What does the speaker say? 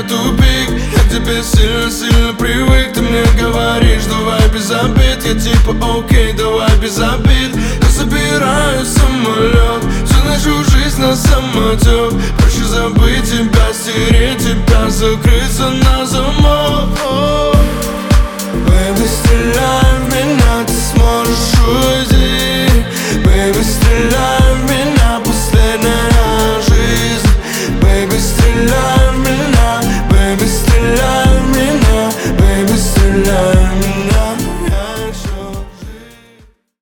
тупик. Я к тебе сильно привык. Ты мне говоришь, давай без обид. Я типа окей, давай без обид. Я собираю самолет, всю нашу жизнь на самотек. Проще забыть тебя, стереть тебя, закрыться на замок.